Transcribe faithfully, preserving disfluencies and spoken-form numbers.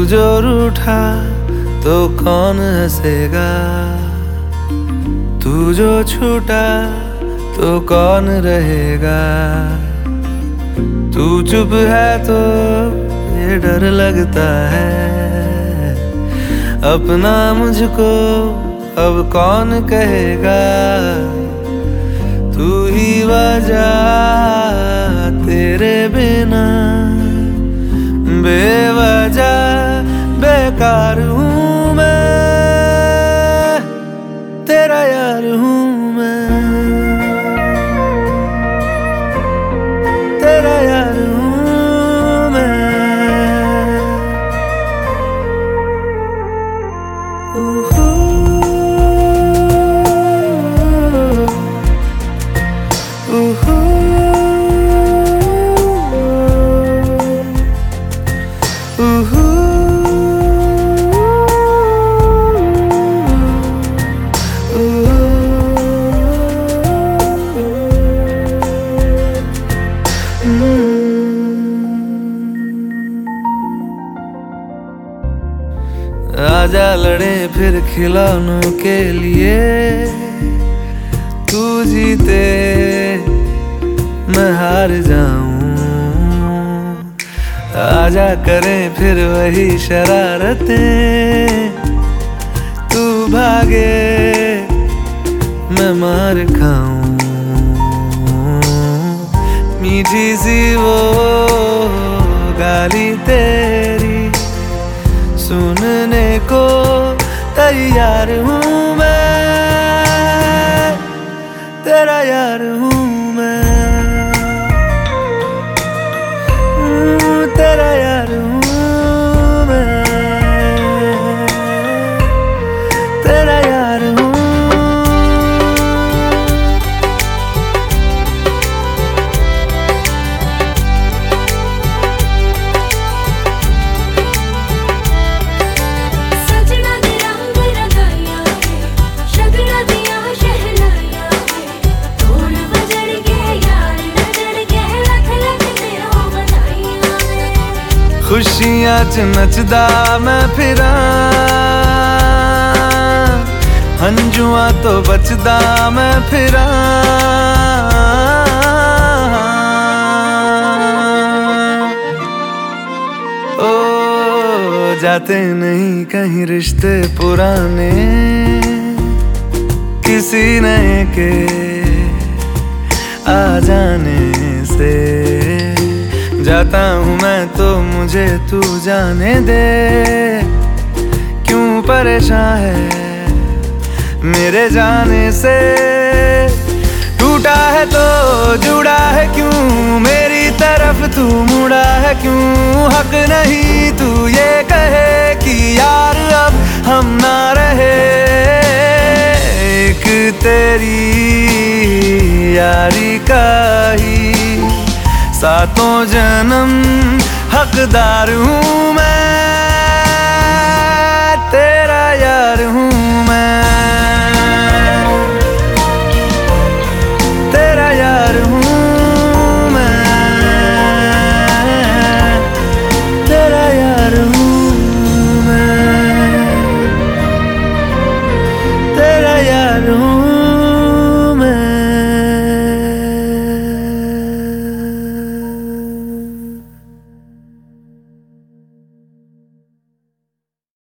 जो रूठा तो कौन हंसेगा, तू जो छूटा तो कौन रहेगा। तू चुप है तो ये डर लगता है, अपना मुझको अब कौन कहेगा। तू ही वजह, तेरे बिना बेवजह बेकार हूँ मैं, तेरा यार हूँ मैं, तेरा यार हूँ मैं। उहू, उहू, उहू, आजा लड़े फिर खिलौनों के लिए, तू जीते मैं हार जाऊं। आजा करें फिर वही शरारतें, तू भागे मैं मार खाऊं। मीठी सी वो गाली तेरी सुनने को तैयार हूँ मैं, तेरा यार हूँ मैं, तेरा यार हूँ मैं, तेरा यार हूँ। खुशियां च नचदा मैं फिरा, हंजुआ तो बचदा मैं फिरा। ओ जाते नहीं कहीं रिश्ते पुराने, किसी नए के आ जाने से। जाता हूँ मैं तो मुझे तू जाने दे, क्यों परेशान है मेरे जाने से। टूटा है तो जुड़ा है क्यों, मेरी तरफ तू मुड़ा है क्यों। हक नहीं तू ये कहे कि यार अब हम ना रहे, एक तेरी यारी का ही सातों जन्म हकदार हूँ मैं, तेरा यार हूँ।